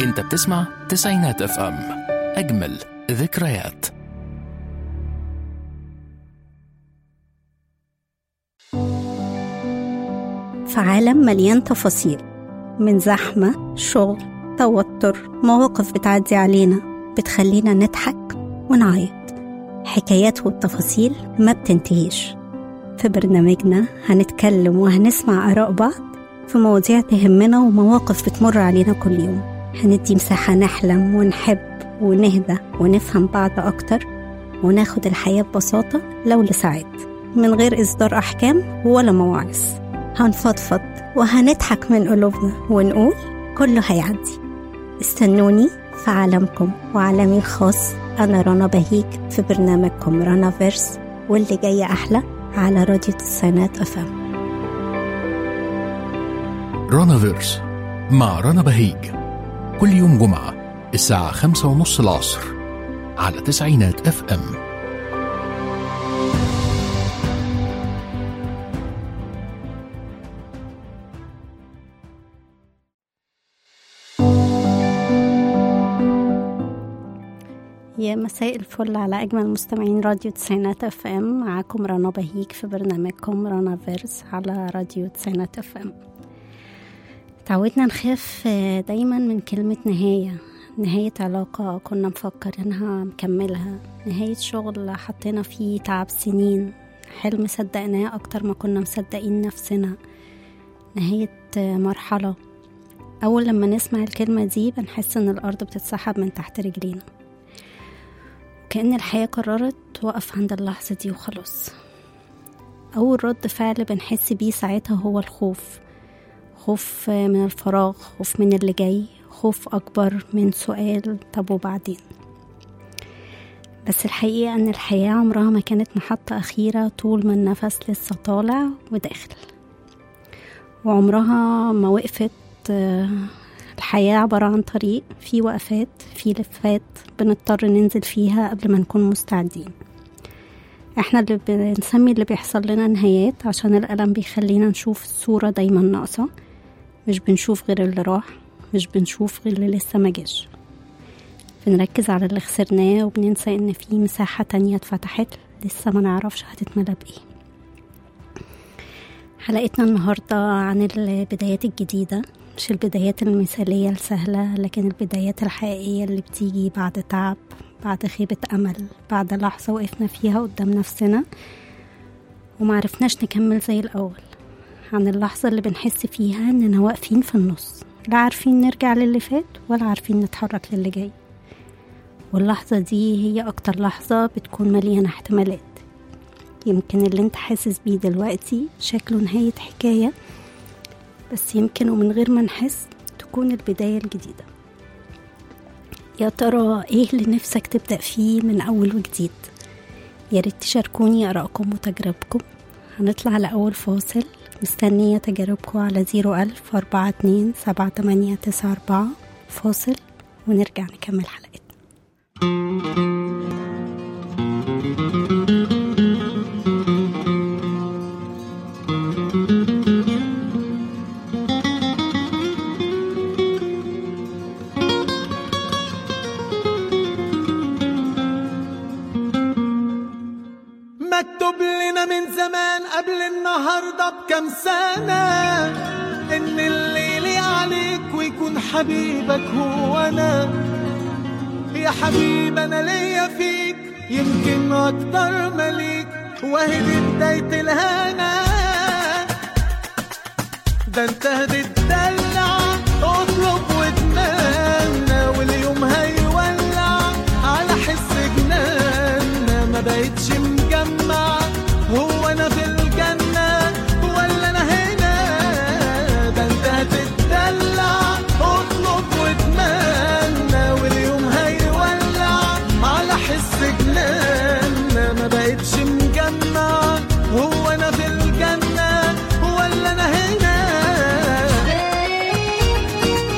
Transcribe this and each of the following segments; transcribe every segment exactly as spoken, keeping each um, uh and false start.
انت بتسمع تسعينات اف ام، اجمل ذكريات. في عالم مليان تفاصيل، من زحمة، شغل، توتر، مواقف بتعدي علينا بتخلينا نضحك ونعيط. حكايات والتفاصيل ما بتنتهيش. في برنامجنا هنتكلم وهنسمع آراء بعض في مواضيع تهمنا ومواقف بتمر علينا كل يوم. هندي مساحة نحلم ونحب ونهدى ونفهم بعض أكتر، وناخد الحياة ببساطة لو لساعات، من غير إصدار أحكام ولا مواعظ. هنفضفض وهنضحك من قلوبنا ونقول كله هيعدي. استنوني في عالمكم وعالمي الخاص. أنا رنا بهيج في برنامجكم رنا فيرس، واللي جاي أحلى على راديو تسعينات اف ام. رنا فيرس مع رنا بهيج، كل يوم جمعة الساعة خمسة ونص العصر على تسعينات اف ام. يا مساء الفل على أجمل مستمعين راديو تسعينات اف ام. معاكم رنا بهيج في برنامجكم رنا فيرس على راديو تسعينات اف ام. تعودنا نخاف دايما من كلمة نهاية، نهاية علاقة كنا مفكرينها مكملها، نهاية شغل حطينا فيه تعب سنين، حلم صدقناه أكتر ما كنا مصدقين نفسنا، نهاية مرحلة. أول لما نسمع الكلمة دي بنحس إن الأرض بتتسحب من تحت رجلينا، كأن الحياة قررت توقف عند اللحظة دي وخلاص. أول رد فعل بنحس بيه ساعتها هو الخوف، خوف من الفراغ، خوف من اللي جاي، خوف أكبر من سؤال طب وبعدين. بس الحقيقة أن الحياة عمرها ما كانت محطة أخيرة طول ما النفس لسه طالع وداخل، وعمرها ما وقفت. الحياة عبارة عن طريق فيه وقفات، فيه لفات بنضطر ننزل فيها قبل ما نكون مستعدين. احنا اللي بنسمي اللي بيحصل لنا نهايات عشان الألم بيخلينا نشوف الصورة دايما ناقصة، مش بنشوف غير اللي راح، مش بنشوف غير اللي لسه ما جاش. بنركز على اللي خسرناه وبننسى ان في مساحة تانية اتفتحت لسه ما نعرفش هتتملى بإيه. حلقتنا النهاردة عن البدايات الجديدة، مش البدايات المثالية السهلة، لكن البدايات الحقيقية اللي بتيجي بعد تعب، بعد خيبة أمل، بعد لحظة وقفنا فيها قدام نفسنا ومعرفناش نكمل زي الأول. عن اللحظة اللي بنحس فيها إننا واقفين في النص، لا عارفين نرجع للي فات ولا عارفين نتحرك للي جاي. واللحظة دي هي أكتر لحظة بتكون مليانة احتمالات. يمكن اللي انت حاسس بيه دلوقتي شكله نهاية حكاية، بس يمكن ومن غير ما نحس تكون البداية الجديدة. يا ترى ايه اللي نفسك تبدأ فيه من أول وجديد؟ يا ريت تشاركوني آرائكم وتجاربكم. هنطلع لأول فاصل، مستنية تجاربكم على زيرو ألف أربعة اتنين سبعة تمانية تسعة أربعة. فاصل ونرجع نكمل حلقتنا. مكتوب لنا من زمان قبل النهاردة بكم سنة إن الليل عليك ويكون حبيبك هو أنا. يا حبيب أنا ليا فيك يمكن أكتر مليك، وهي دي بداية الهنا. ده انت هتتدلع اطلب واتمنى، واليوم هيولع على حس جنان. ما بقتش مجمع هو انا في الجنة ولا انا هنا. ده انت هتتدلع اطلب واتمنى، واليوم هيولع على حس جنان. ما بقتش مجمع هو انا في الجنة ولا انا هنا.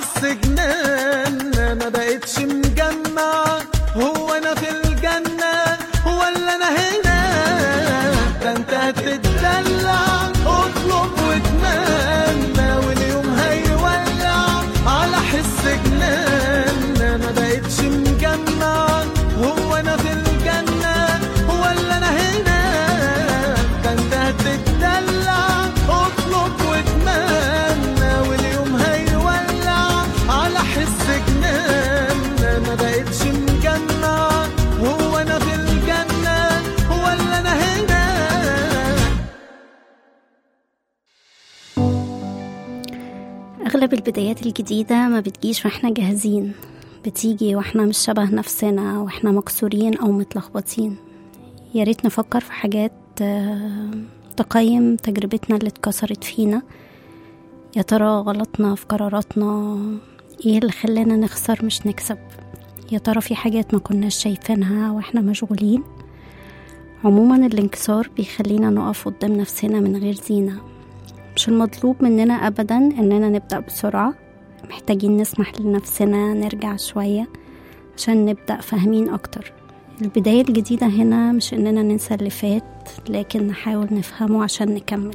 حس جنان ما بقتش مجمع هو انا في الجنة ولا انا هنا. ده انت هتتدلع اطلب واتمنى واليوم هيولع على حس جنان ما بقتش مجمع هو انا في الجنة ولا انا هنا. ده انت هتتدلع اطلب واتمنى واليوم هيولع على حس جنان ما بقتش مجمع هو انا في الجنة ولا انا هنا. أغلب البدايات الجديدة ما بتجيش وإحنا جاهزين، بتيجي وإحنا مش شبه نفسنا وإحنا مكسورين أو متلخبطين. يا ريت نفكر في حاجات تقيم تجربتنا اللي اتكسرت فينا. يا ترى غلطنا في قراراتنا؟ ايه اللي خلانا نخسر مش نكسب؟ يا ترى في حاجات ما كناش شايفينها وإحنا مشغولين؟ عموما الانكسار بيخلينا نقف قدام نفسنا من غير زينة. مش المطلوب مننا أبدا إننا نبدأ بسرعة، محتاجين نسمح لنفسنا نرجع شوية عشان نبدأ فاهمين أكتر. البداية الجديدة هنا مش إننا ننسى اللي فات، لكن نحاول نفهمه عشان نكمل.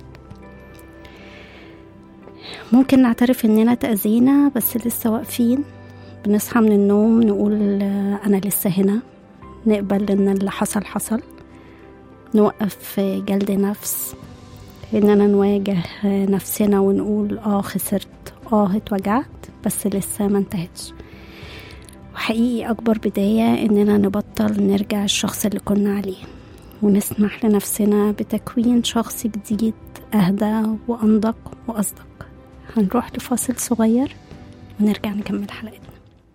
ممكن نعترف إننا تأذينا بس لسه واقفين، بنصحى من النوم نقول أنا لسه هنا، نقبل إن اللي حصل حصل، نوقف جلد نفس، إننا نواجه نفسنا ونقول آه خسرت، آه اتوجعت، بس لسه ما انتهتش. وحقيقي أكبر بداية إننا نبطل نرجع الشخص اللي كنا عليه، ونسمح لنفسنا بتكوين شخص جديد أهدى وأنضج وأصدق. هنروح لفاصل صغير ونرجع نكمل حلقتنا.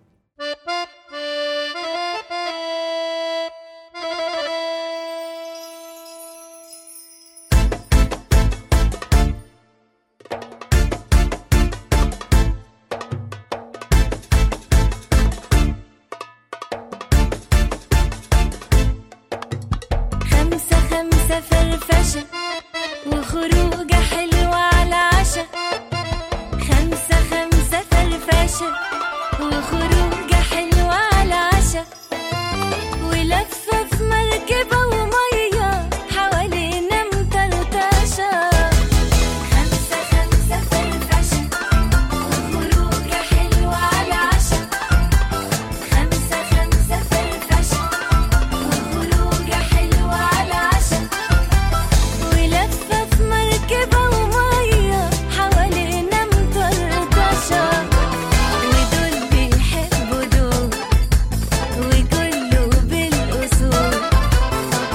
فرفشة وخروجة حلوة على عشا. خمسة خمسة فرفشة وخروجة حلوة على عشا. ولفة في مركبة ومية حوالينا مطرطشة. خمسة خمسة فرفشة وخروجة حلوة على عشا. خمسة خمسة فرفشة وخروجة حلوة على عشا. ولفة في مركبة ومية حوالينا مطرطشة. ودول بيحبوا دول وكله بالأصول.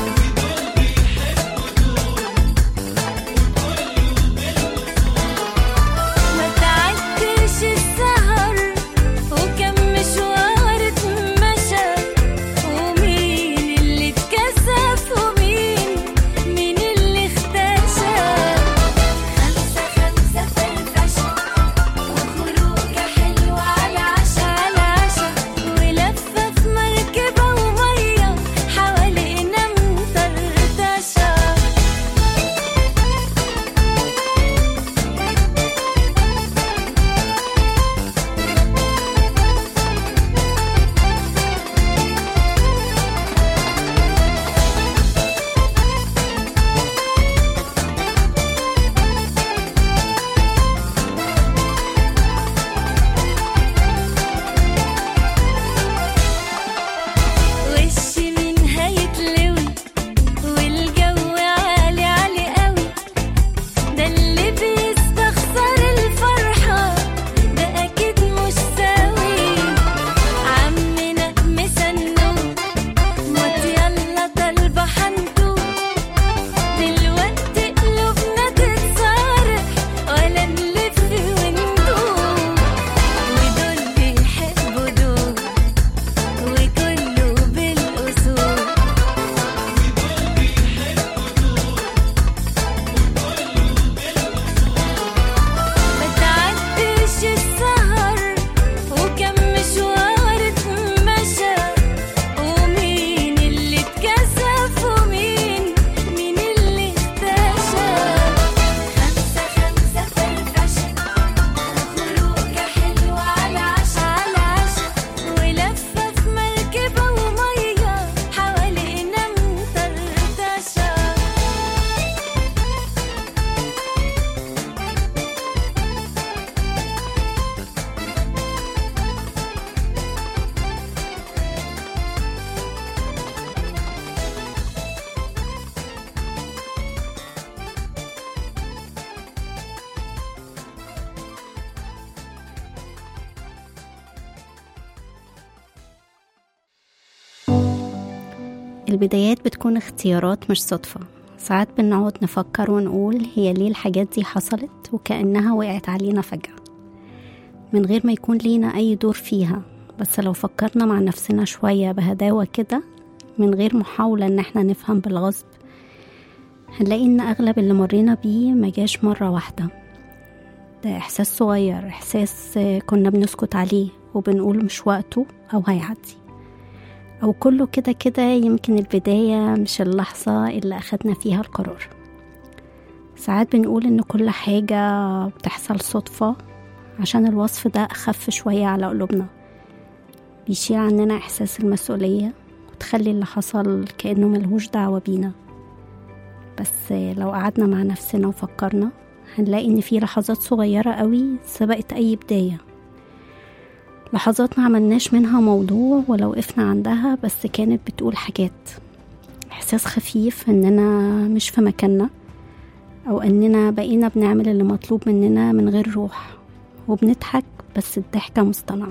البدايات بتكون اختيارات مش صدفة. ساعات بنقعد نفكر ونقول هي ليه الحاجات دي حصلت وكأنها وقعت علينا فجأة من غير ما يكون لينا أي دور فيها. بس لو فكرنا مع نفسنا شوية بهداوة كده من غير محاولة ان احنا نفهم بالغصب، هنلاقي ان اغلب اللي مرينا بيه مجاش مرة واحدة. ده احساس صغير، احساس كنا بنسكت عليه وبنقول مش وقته او هيعدي، او كله كده كده. يمكن البداية مش اللحظة اللي اخدنا فيها القرار. ساعات بنقول ان كل حاجة بتحصل صدفة عشان الوصف ده اخف شوية على قلوبنا، بيشيل عننا احساس المسؤولية وتخلي اللي حصل كأنه ملهوش دعوة بينا. بس لو قعدنا مع نفسنا وفكرنا هنلاقي ان في لحظات صغيرة قوي سبقت اي بداية، لحظات ما عملناش منها موضوع ولو وقفنا عندها بس كانت بتقول حاجات. احساس خفيف اننا مش في مكاننا، او اننا بقينا بنعمل اللي مطلوب مننا من غير روح، وبنضحك بس الضحكة مصطنعة.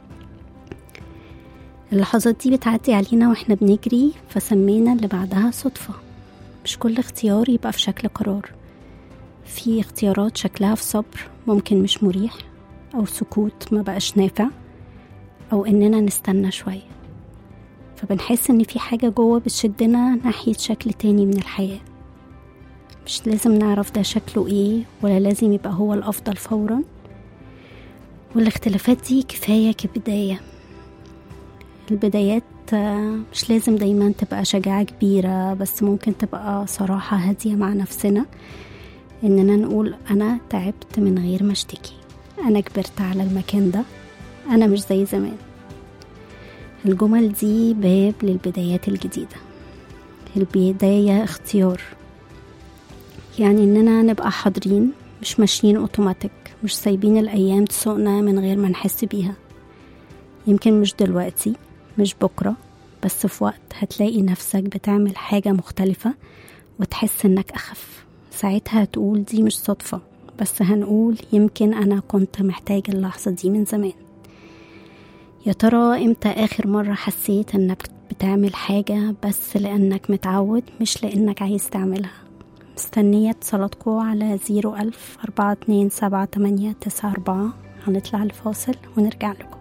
اللحظات دي بتعدي علينا واحنا بنجري، فسمينا اللي بعدها صدفة. مش كل اختيار يبقى في شكل قرار، في اختيارات شكلها في صبر ممكن مش مريح، او سكوت ما بقاش نافع، او اننا نستنى شوية. فبنحس ان في حاجة جوه بتشدنا ناحية شكل تاني من الحياة. مش لازم نعرف ده شكله ايه، ولا لازم يبقى هو الافضل فورا، والاختلافات دي كفاية كبداية. البدايات مش لازم دايما تبقى شجاعة كبيرة، بس ممكن تبقى صراحة هادية مع نفسنا، اننا نقول انا تعبت من غير ما اشتكي، انا كبرت على المكان ده، انا مش زي زمان. الجمل دي باب للبدايات الجديدة. البداية اختيار، يعني اننا نبقى حاضرين، مش ماشيين اوتوماتيك، مش سايبين الايام تسوقنا من غير ما نحس بيها. يمكن مش دلوقتي، مش بكرة، بس في وقت هتلاقي نفسك بتعمل حاجة مختلفة وتحس انك اخف. ساعتها هتقول دي مش صدفة، بس هنقول يمكن انا كنت محتاج اللحظة دي من زمان. يا ترى امتى اخر مرة حسيت انك بتعمل حاجة بس لانك متعود، مش لانك عايز تعملها؟ مستنية اتصالاتكم على زيرو ألف أربعة اتنين سبعة تمانية تسعة أربعة. هنطلع لفاصل ونرجع لكم.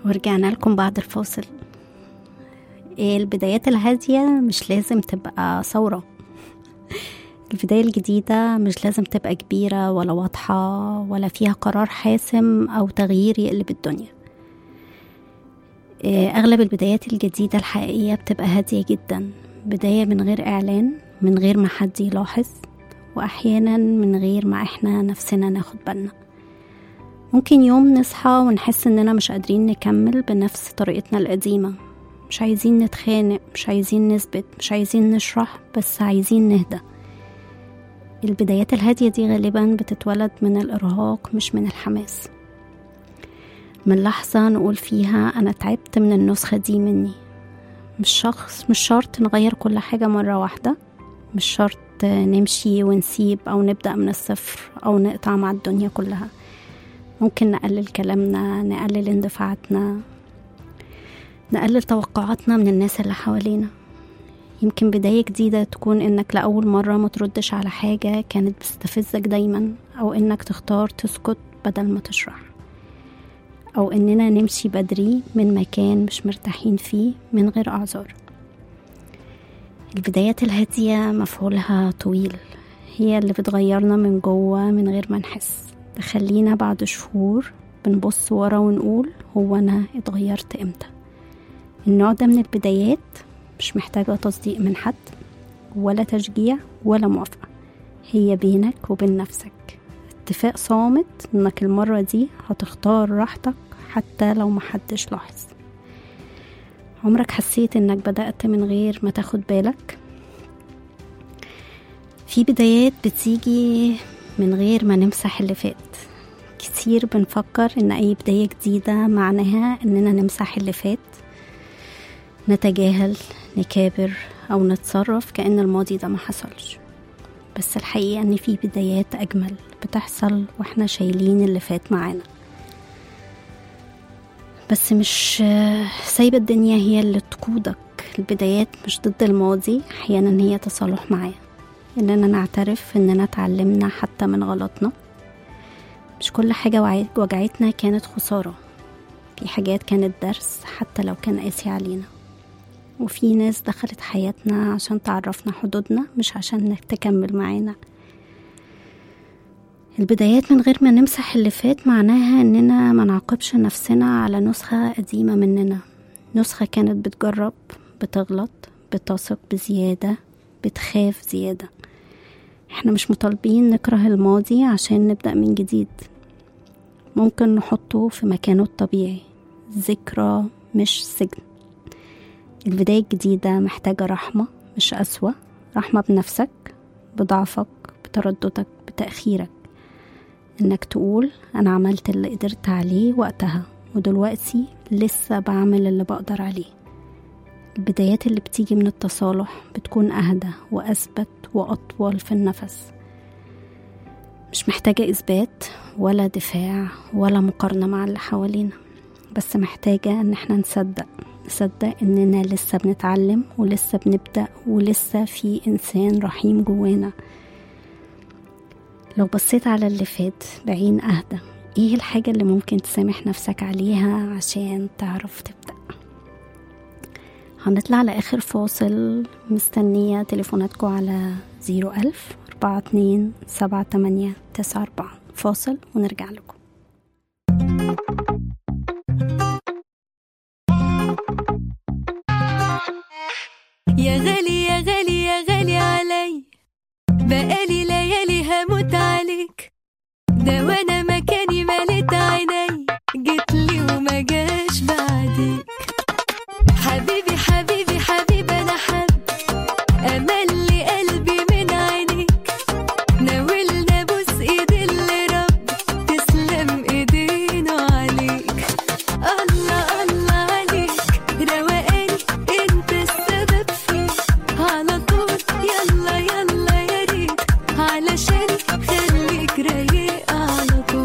ورجعنا لكم بعد الفاصل. البدايات الهادية مش لازم تبقى ثورة. البداية الجديدة مش لازم تبقى كبيرة ولا واضحة ولا فيها قرار حاسم أو تغيير يقلب الدنيا. أغلب البدايات الجديدة الحقيقية بتبقى هادية جدا، بداية من غير إعلان، من غير ما حد يلاحظ، وأحيانا من غير ما إحنا نفسنا ناخد بالنا. ممكن يوم نصحى ونحس إننا مش قادرين نكمل بنفس طريقتنا القديمة، مش عايزين نتخانق، مش عايزين نثبت، مش عايزين نشرح، بس عايزين نهدى. البدايات الهادية دي غالبا بتتولد من الإرهاق مش من الحماس، من لحظة نقول فيها أنا تعبت من النسخة دي مني. مش شخص مش شرط نغير كل حاجة مرة واحدة، مش شرط نمشي ونسيب أو نبدأ من الصفر أو نقطع مع الدنيا كلها. ممكن نقلل كلامنا، نقلل اندفاعاتنا، نقلل توقعاتنا من الناس اللي حوالينا. يمكن بداية جديدة تكون إنك لأول مرة ما تردش على حاجة كانت بتستفزك دايما، أو إنك تختار تسكت بدل ما تشرح، أو إننا نمشي بدري من مكان مش مرتاحين فيه من غير أعذار. البدايات الهادية مفعولها طويل، هي اللي بتغيرنا من جوه من غير ما نحس، تخلينا بعد شهور بنبص ورا ونقول هو أنا اتغيرت إمتى. النوع ده من البدايات مش محتاجة تصديق من حد ولا تشجيع ولا موافقة، هي بينك وبين نفسك، اتفاق صامت انك المرة دي هتختار راحتك حتى لو محدش لاحظ. عمرك حسيت انك بدأت من غير ما تاخد بالك؟ في بدايات بتيجي من غير ما نمسح اللي فات. كتير بنفكر ان اي بداية جديدة معناها اننا نمسح اللي فات، نتجاهل، نكابر أو نتصرف كأن الماضي ده ما حصلش. بس الحقيقة أن في بدايات أجمل بتحصل وإحنا شايلين اللي فات معانا، بس مش سايبة الدنيا هي اللي تقودك. البدايات مش ضد الماضي، أحيانا هي تصالح معاه، إننا نعترف إننا تعلمنا حتى من غلطنا. مش كل حاجة وجعتنا كانت خسارة، في حاجات كانت درس حتى لو كان قاسي علينا. وفي ناس دخلت حياتنا عشان تعرفنا حدودنا مش عشان تكمل معانا. البدايات من غير ما نمسح اللي فات معناها اننا ما نعاقبش نفسنا على نسخة قديمة مننا، نسخة كانت بتجرب، بتغلط، بتثق بزيادة، بتخاف زيادة. احنا مش مطالبين نكره الماضي عشان نبدأ من جديد، ممكن نحطه في مكانه الطبيعي، ذكرى مش سجن. البداية الجديدة محتاجة رحمة مش قسوة، رحمة بنفسك، بضعفك، بترددك، بتأخيرك، انك تقول انا عملت اللي قدرت عليه وقتها ودلوقتي لسه بعمل اللي بقدر عليه. البدايات اللي بتيجي من التصالح بتكون اهدى واثبت واطول في النفس، مش محتاجة اثبات ولا دفاع ولا مقارنة مع اللي حوالينا، بس محتاجة ان احنا نصدق نصدق اننا لسه بنتعلم ولسه بنبدأ ولسه في انسان رحيم جوانا. لو بصيت على اللي فات بعين اهدى، ايه الحاجة اللي ممكن تسامح نفسك عليها عشان تعرف تبدأ؟ هنطلع على اخر فاصل، مستنية تليفوناتكم على زيرو ألف أربعة اتنين سبعة تمانية تسعة أربعة. فاصل ونرجع لكم. يا غالي يا غالي يا غالي علي، بقالي ليالي هموت عليك، ده وانا مكاني مليت عيني، جيتلي وما جاش بعديك. حبيبي حبيبي حبيبي انا حب امل لي قلبي من عينيك، ناولنا بوس ايد اللي رب تسلم ايدينا عليك. الله الله عليك روقاني انت السبب فيه، على طول يلا يلا يا ريت علشان خليك رايق على طول.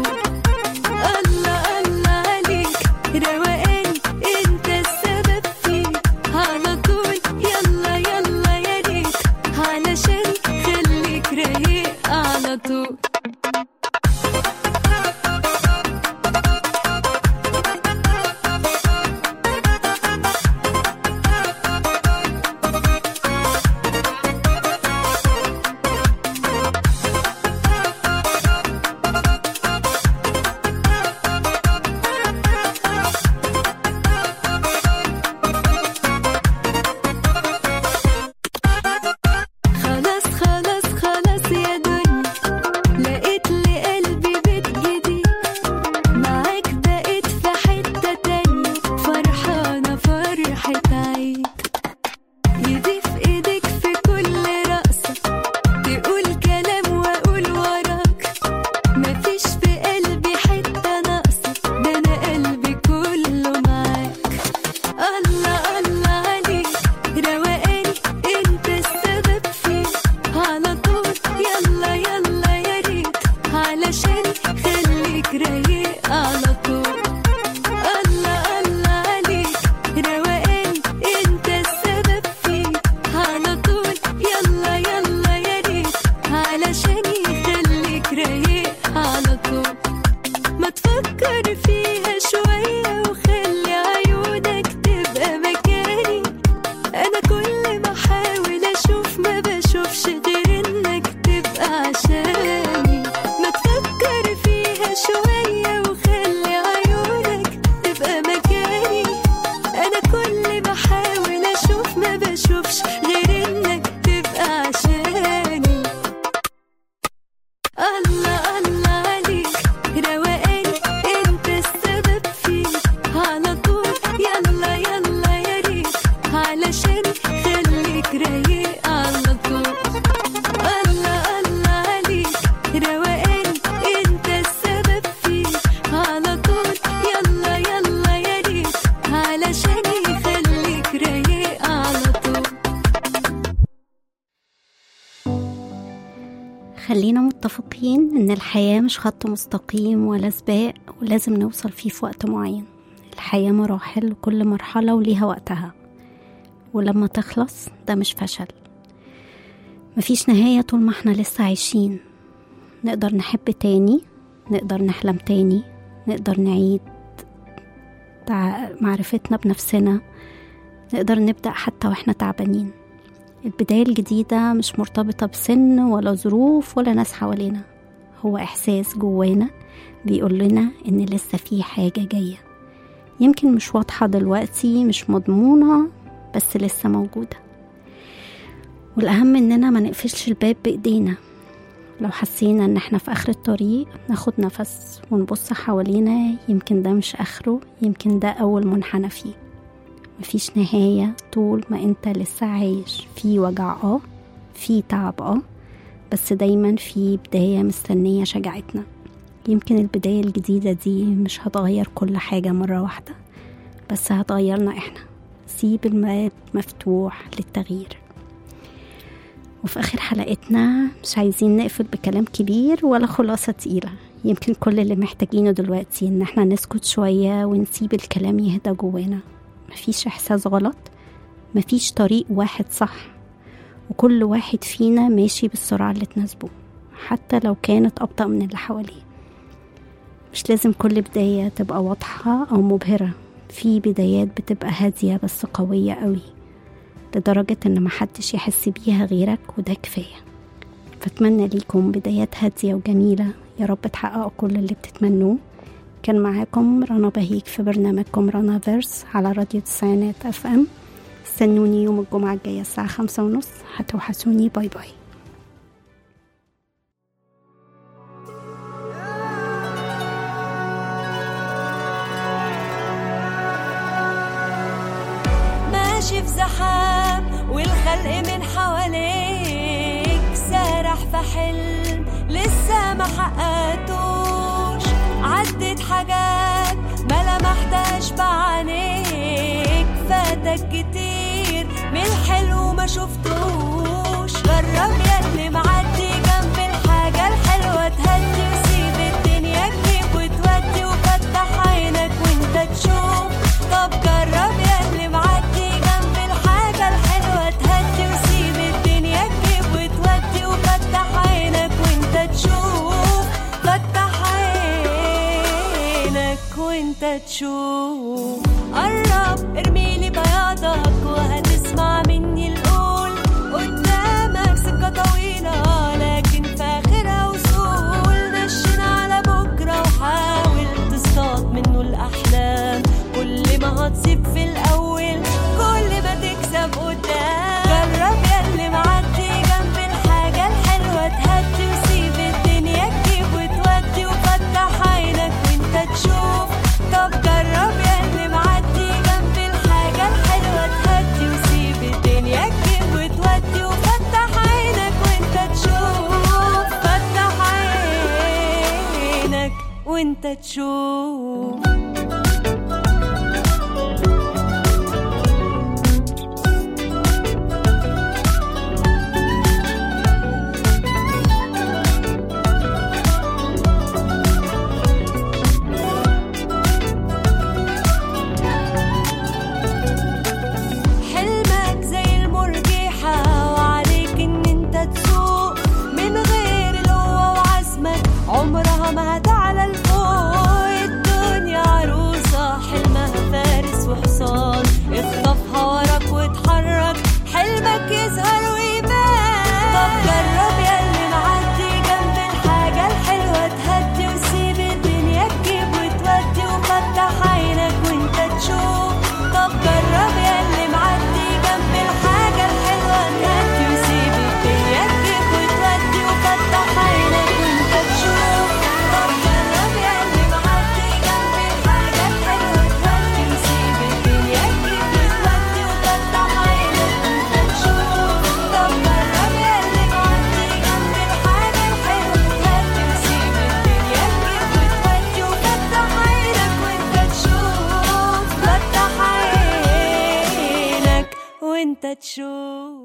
متفقين إن الحياة مش خط مستقيم ولا سباق ولازم نوصل فيه في وقت معين. الحياة مراحل وكل مرحلة وليها وقتها، ولما تخلص ده مش فشل. مفيش نهاية طول ما احنا لسه عايشين. نقدر نحب تاني، نقدر نحلم تاني، نقدر نعيد معرفتنا بنفسنا، نقدر نبدأ حتى واحنا تعبانين. البداية الجديدة مش مرتبطة بسن ولا ظروف ولا ناس حوالينا، هو إحساس جوانا بيقول لنا إن لسه في حاجة جاية، يمكن مش واضحة دلوقتي، مش مضمونة، بس لسه موجودة. والأهم إننا ما نقفلش الباب بإيدينا. لو حسينا إن احنا في آخر الطريق ناخد نفس ونبص حوالينا، يمكن ده مش آخره، يمكن ده أول منحنى فيه. مفيش نهاية طول ما انت لسه عايش. في وجع اه، في تعب اه، بس دايما في بداية مستنية شجاعتنا. يمكن البداية الجديدة دي مش هتغير كل حاجة مرة واحدة، بس هتغيرنا احنا. سيب الباب مفتوح للتغيير. وفي آخر حلقتنا مش عايزين نقفل بكلام كبير ولا خلاصة تقيلة. يمكن كل اللي محتاجينه دلوقتي ان احنا نسكت شوية ونسيب الكلام يهدى جوانا. مفيش إحساس غلط، مفيش طريق واحد صح، وكل واحد فينا ماشي بالسرعة اللي تناسبه حتى لو كانت أبطأ من اللي حواليه. مش لازم كل بداية تبقى واضحة أو مبهرة. في بدايات بتبقى هادية بس قوية قوي لدرجة إن محدش يحس بيها غيرك، وده كفاية. فأتمنى ليكم بدايات هادية وجميلة، يا رب تحققوا كل اللي بتتمنوه. كان معاكم رنا بهيج في برنامجكم رنا فيرس على راديو تسعينات اف ام. استنوني يوم الجمعة الجاية الساعة خمسة ونص. هتوحشوني. باي باي. ماشي في زحام والخلق من حواليك، سارح في حلم لسه ما حققتوش. عدت حاجات ما لمحتهاش بعينيك، فاتك كتير من الحلو ما شفتوش. جرب ياللي معدي جنب الحاجة الحلوة، تهدي وسيب الدنيا تجيب وتودي، وفتح عينك وانت تشوف. طب جرب ياللي معدي جنب الحاجة الحلوة، تهدي وسيب الدنيا تجيب وتودي، وفتح عينك وانت تشوف. فتح وانت تشوف. قرب ارميلي بياضك وهتسمع مني القول. قدامك سكة طويلة لكن في آخرها وصول. نشن على بكرة وحاول تصطاد منه الأحلام. كل ما هتصيب في الأول كل ما تكسب قدام. جرب ياللي معدي جنب الحاجة الحلوة، تهدي وسيب الدنيا تجيب وتودي، وفتح عينك وانت تشوف. طب جرب ياللي معدي جنب الحاجة الحلوة، تهدي وسيب الدنيا تجيب وتودي، وفتح عينك وانت تشوف. فتح عينك وانت تشوف. عمرها ما هتعلى لفوق. الدنيا عروسة حلمها فارس وحصان. اخطفها وراك واتحرك حلمك يظهر ويبان. طب جرب ياللي معدي جنب الحاجة الحلوة، تهدي وسيب الدنيا تجيب وتودي، وفتح عينك وانت تشوف. طب جرب ياللي معدي جنب الحاجة الحلوة، تهدي وسيب الدنيا تجيب وتودي، وفتح عينك وانت تشوف. وانت تشوف.